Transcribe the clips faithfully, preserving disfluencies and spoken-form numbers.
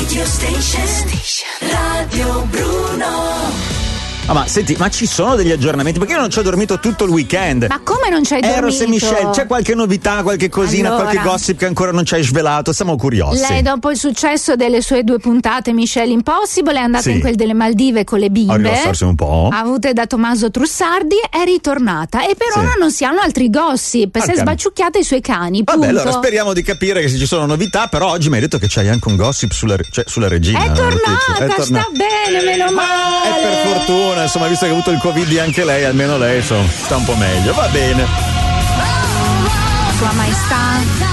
Radio Station. Station. Radio Bruno. Ah, ma senti, ma ci sono degli aggiornamenti? Perché io non ci ho dormito tutto il weekend. Ma come non ci hai dormito? Eros e Michelle, c'è qualche novità, qualche cosina, allora, qualche gossip che ancora non ci hai svelato? Siamo curiosi. Lei, dopo il successo delle sue due puntate Michelle Impossible, è andata sì. in quel delle Maldive con le bimbe, a rilassarsi un po', avute da Tommaso Trussardi, è ritornata e per sì. ora non si hanno altri gossip. Si è sbacciucchiata i suoi cani. Vabbè, punto. allora speriamo di capire che se ci sono novità, però oggi mi hai detto che c'hai anche un gossip sulla, cioè, sulla regina. È tornata, è tornata, sta bene, meno male. E per fortuna, insomma, visto che ha avuto il Covid anche lei, almeno lei insomma, sta un po' meglio, va bene. Sua Maestà.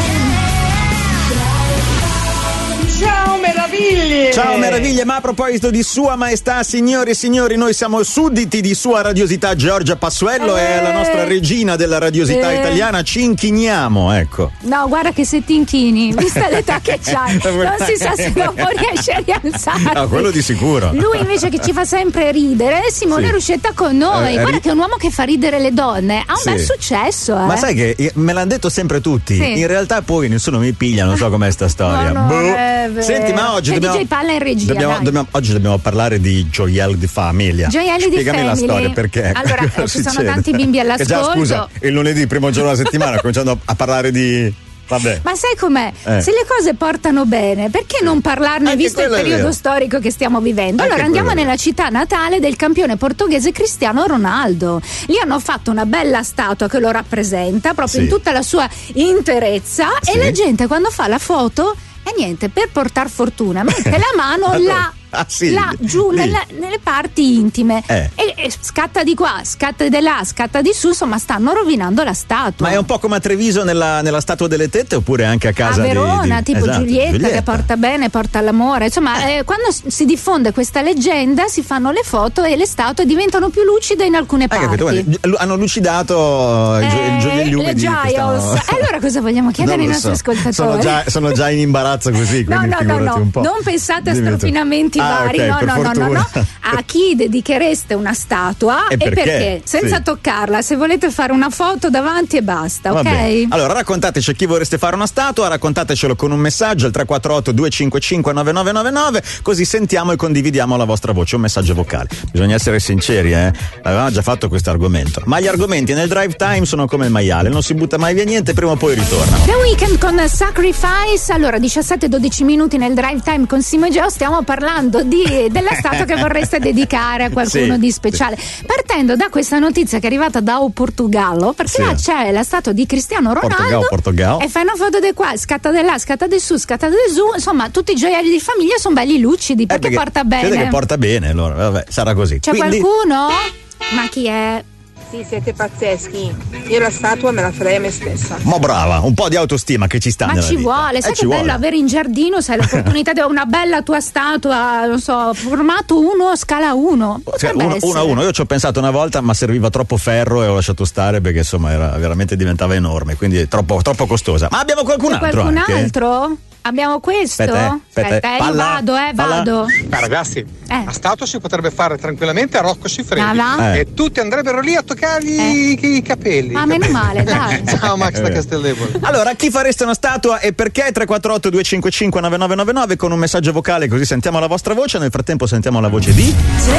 Ciao meraviglie! Ciao meraviglie, ma a proposito di Sua Maestà, signori e signori, noi siamo sudditi di Sua Radiosità. Giorgia Passuello eh, è la nostra regina della radiosità eh. italiana, ci inchiniamo, ecco. No, guarda che se ti inchini, vista l'età che c'hai, non si sa se dopo riesci a rialzarti. No, quello di sicuro. Lui invece che ci fa sempre ridere, Simone sì. Ruscetta con noi. Eh, Guarda ri- che è un uomo che fa ridere le donne, ha un sì. bel successo, eh. Ma sai che me l'hanno detto sempre tutti, Sì. in realtà poi nessuno mi piglia, non so com'è sta storia. No, no, Boh. è vero. Senti, ma oggi C'è dobbiamo, D J Palla in regia, dobbiamo, dai. dobbiamo, oggi dobbiamo parlare di gioielli di famiglia. Gioielli di Spiegami la family. storia, perché Allora, cosa eh, ci sono succede? tanti bimbi Che all'ascolto. già, scusa, il lunedì, primo giorno della settimana, cominciando a parlare di... Vabbè. Ma sai com'è? Eh. Se le cose portano bene, perché non parlarne, Anche visto il quello è periodo vero. storico che stiamo vivendo? Anche Allora andiamo quello è nella città natale del campione portoghese Cristiano Ronaldo. Lì hanno fatto una bella statua che lo rappresenta proprio Sì. in tutta la sua interezza, Sì. e la gente quando fa la foto, e niente, per portar fortuna mette la mano Allora, là, ah, sì, là giù lì. nella- nelle parti intime, Eh. e, e scatta di qua, scatta di là, scatta di su, insomma stanno rovinando la statua. Ma è un po' come a Treviso nella, nella statua delle tette, oppure anche a casa a Verona, di, di... tipo Esatto, Giulietta, che porta bene, porta all'amore. Insomma, eh, quando s- si diffonde questa leggenda, si fanno le foto e le statue diventano più lucide in alcune Hai parti. capito? Guarda, lu- hanno lucidato il, gio- il gioielli Eh, umidi le che Giles. stanno- E allora cosa vogliamo chiedere Non ai lo nostri so. ascoltatori? Sono già, sono già in imbarazzo così, No, quindi no, no, figurati no, un po'. non pensate a Dimmi tu. strofinamenti Ah, vari, ok, no, per no, no, no, no. fortuna. A chi dedichereste una statua E perché? Senza Sì. toccarla, se volete fare una foto davanti e basta, Va ok? bene. Allora raccontateci a chi vorreste fare una statua, raccontatecelo con un messaggio al tre quattro otto due cinque cinque nove nove nove nove, così sentiamo e condividiamo la vostra voce, un messaggio vocale. Bisogna essere sinceri, eh? Avevamo già fatto questo argomento. Ma gli argomenti nel drive time sono come il maiale, non si butta mai via niente, prima o poi ritornano. The Weeknd con Sacrifice. Allora, diciassette dodici minuti nel drive time con Simo e Geo, stiamo parlando di, della statua che vorreste dedicare a qualcuno Sì, di speciale. Partendo da questa notizia che è arrivata da Portogallo, perché Sì. là c'è la statua di Cristiano Ronaldo. Portogallo, Portogallo. E fai una foto di qua, scatta di là, scatta di su, scatta di su. Insomma, tutti i gioielli di famiglia sono belli lucidi, perché, Eh, porta Vede bene. che porta bene, allora, vabbè, sarà così. C'è Quindi, qualcuno? Ma chi è? Sì, siete pazzeschi. Io la statua me la farei a me stessa. ma brava, un po' di autostima che ci sta Ma nella ci vita. vuole, sai Eh, che ci bello vuole. avere in giardino, sai, l'opportunità di una bella tua statua, non so, formato uno, scala uno. Cioè, uno, uno a uno, io ci ho pensato una volta, ma serviva troppo ferro e ho lasciato stare perché insomma era veramente diventava enorme, quindi è troppo, troppo costosa. Ma abbiamo qualcun C'è altro qualcun anche? altro? Abbiamo questo? Aspetta, eh, aspetta, eh, io palla, vado, eh, palla. vado. Ma ragazzi, Eh. la statua si potrebbe fare tranquillamente a Rocco Siffredi Ah, va? Eh. e tutti andrebbero lì a toccargli Eh. i, i capelli. Ah, i meno capelli. male, dai. Ciao Max Eh. da Casteldevole. Allora, a chi fareste una statua e perché? tre quattro otto due cinque cinque nove nove nove nove con un messaggio vocale, così sentiamo la vostra voce. Nel frattempo sentiamo la voce di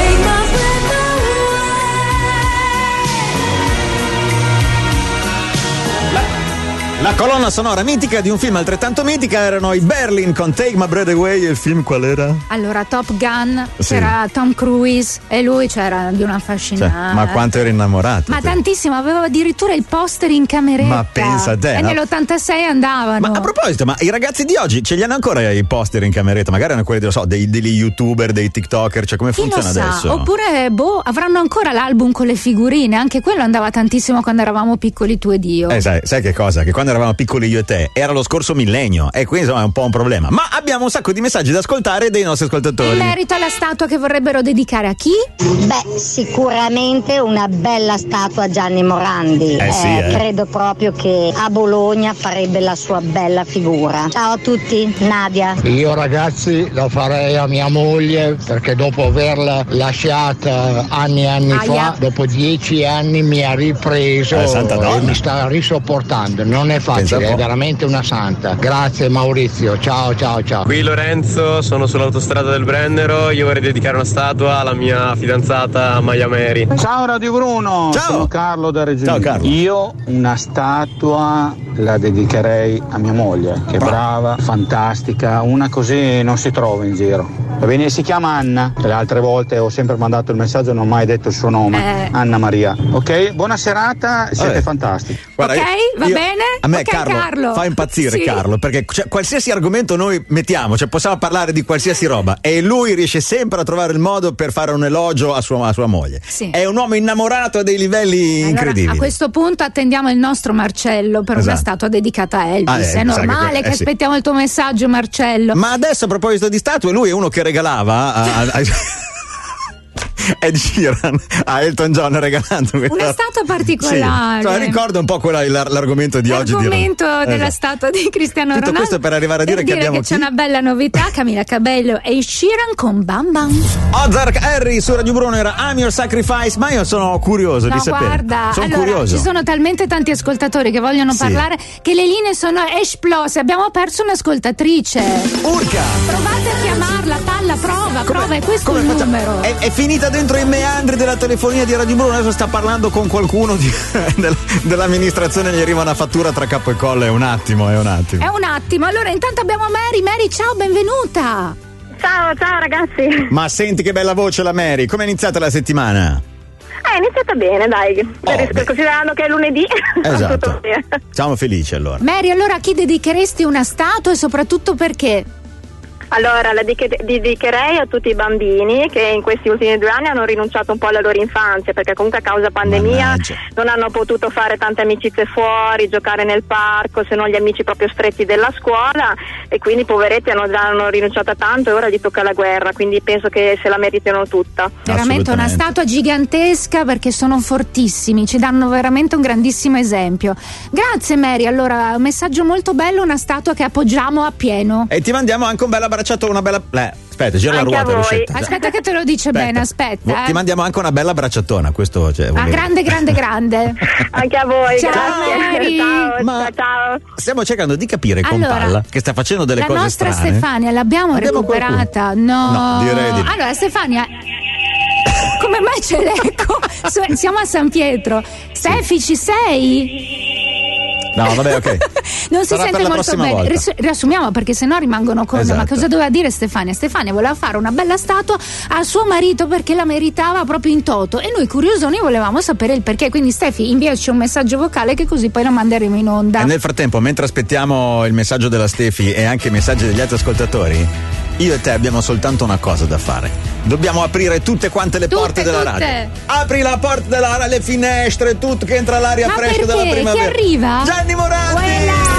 la colonna sonora mitica di un film altrettanto mitica. Erano i Berlin con Take My Breath Away. E il film qual era? Allora, Top Gun, Sì. c'era Tom Cruise e lui c'era di una Cioè, affascinante. ma quanto eri innamorato? Ma te? tantissimo, avevo addirittura il poster in cameretta. Ma pensa a te, E no? nell'ottantasei andavano. Ma a proposito, ma i ragazzi di oggi ce li hanno ancora i poster in cameretta? Magari hanno quelli, non so, dei, degli youtuber, dei tiktoker, cioè come Chi funziona lo sa? adesso? Oppure, boh, avranno ancora l'album con le figurine. Anche quello andava tantissimo quando eravamo piccoli tu ed io. Eh, sai, sai che cosa? Che quando eravamo piccoli io e te era lo scorso millennio e quindi insomma è un po' un problema. Ma abbiamo un sacco di messaggi da ascoltare dei nostri ascoltatori. In merito alla statua che vorrebbero dedicare a chi? Beh, sicuramente una bella statua a Gianni Morandi. Eh sì, eh. Credo proprio che a Bologna farebbe la sua bella figura. Ciao a tutti, Nadia. Io ragazzi la farei a mia moglie perché dopo averla lasciata anni e anni Aia. fa, dopo dieci anni mi ha ripreso Eh, santa e donna. mi sta risopportando. Non è facile, è veramente una santa. Grazie Maurizio, ciao ciao ciao. Qui Lorenzo, sono sull'autostrada del Brennero, io vorrei dedicare una statua alla mia fidanzata Maya Mary. Ciao Radio Bruno, Ciao. sono Carlo da Reggio Ciao, Emilia. Carlo. Io una statua la dedicherei a mia moglie, che è brava, fantastica, una così non si trova in giro. Va bene, si chiama Anna. Le altre volte ho sempre mandato il messaggio e non ho mai detto il suo nome. Eh. Anna Maria. Ok, buona serata, siete Vabbè. fantastici. Guarda, Ok, io- va io- bene? A me Ok, Carlo, Carlo. fa impazzire Sì. Carlo, perché cioè, qualsiasi argomento noi mettiamo, cioè possiamo parlare di qualsiasi roba e lui riesce sempre a trovare il modo per fare un elogio a sua, a sua moglie. Sì. È un uomo innamorato a dei livelli Allora, incredibili. a questo punto attendiamo il nostro Marcello per una Esatto. statua dedicata a Elvis. Ah, eh, è mi sa che normale que- che, eh, sì. aspettiamo il tuo messaggio, Marcello. Ma adesso a proposito di statue, lui è uno che regalava a, a, a Ed Sheeran a Elton John regalando questa... Una statua particolare. Sì. Cioè, ricorda un po' quella, l'ar- l'argomento di oggi. di- L'argomento della Esatto. statua di Cristiano Tutto Ronaldo. questo per arrivare a dire che abbiamo c'è chi? una bella novità, Camilla Cabello e Ed Sheeran con Bam Bam. Ozark Harry su Radio Bruno era I'm Your Sacrifice, ma io sono curioso No, di sapere. guarda, sono allora curioso. ci sono talmente tanti ascoltatori che vogliono Sì. parlare che le linee sono esplose. Abbiamo perso un'ascoltatrice. Urca! Provate a chiamarla, Palla, prova, prova, è questo Come il facciamo? numero. È, è finita dentro i meandri della telefonia di Radio Bruno, adesso sta parlando con qualcuno di- del- dell'amministrazione, gli arriva una fattura tra capo e collo, è un attimo, è un attimo. È un attimo, allora intanto abbiamo Mary. Mary, ciao, benvenuta. Ciao, ciao ragazzi. Ma senti che bella voce la Mary, come è iniziata la settimana? Eh, è iniziata bene, dai. Per- beh. considerando che è lunedì. Esatto. Tutto bene. Siamo felici allora. Mary, allora a chi dedicheresti una statua e soprattutto perché? Allora, la dediche- dedicherei a tutti i bambini che in questi ultimi due anni hanno rinunciato un po' alla loro infanzia, perché comunque a causa pandemia Mannaggia. non hanno potuto fare tante amicizie fuori, giocare nel parco, se non gli amici proprio stretti della scuola, e quindi poveretti hanno già hanno rinunciato a tanto e ora gli tocca la guerra, quindi penso che se la meritino tutta. Veramente una Assolutamente. statua gigantesca, perché sono fortissimi, ci danno veramente un grandissimo esempio. Grazie Mary, allora un messaggio molto bello, una statua che appoggiamo a pieno. E ti mandiamo anche un bel abbracciato, una bella. Eh, aspetta, gira la Anche a ruota, voi. Lucetta. Aspetta che te lo dice bene, aspetta. Ti eh. mandiamo anche una bella bracciatona, questo cioè, Ah, voglio dire. grande, grande, grande. Anche a voi, Ciao, grazie. Mary. Ciao, Ma- ciao, ciao. Stiamo cercando di capire con Allora, Palla, che sta facendo delle la cose nostra strane. Stefania l'abbiamo Abbiamo recuperata? No. No, direi di no. Allora, Stefania. Come mai c'è l'eco? So- Siamo a San Pietro. Stefi, ci sei? No, vabbè, ok. Non si Sarà per sente la molto prossima bene. volta. Riass- riassumiamo perché sennò rimangono con. Esatto. Ma cosa doveva dire Stefania? Stefania voleva fare una bella statua a suo marito perché la meritava proprio in toto. E noi curiosoni volevamo sapere il perché. Quindi, Stefi, inviaci un messaggio vocale che così poi la manderemo in onda. E nel frattempo, mentre aspettiamo il messaggio della Stefi e anche i messaggi degli altri ascoltatori, io e te abbiamo soltanto una cosa da fare. Dobbiamo aprire tutte quante le Tutte, porte della tutte. radio. Apri la porta della radio, le finestre, tutto che entra l'aria Ma fresca perché? della Chi primavera. arriva? Gianni Morandi! Quella!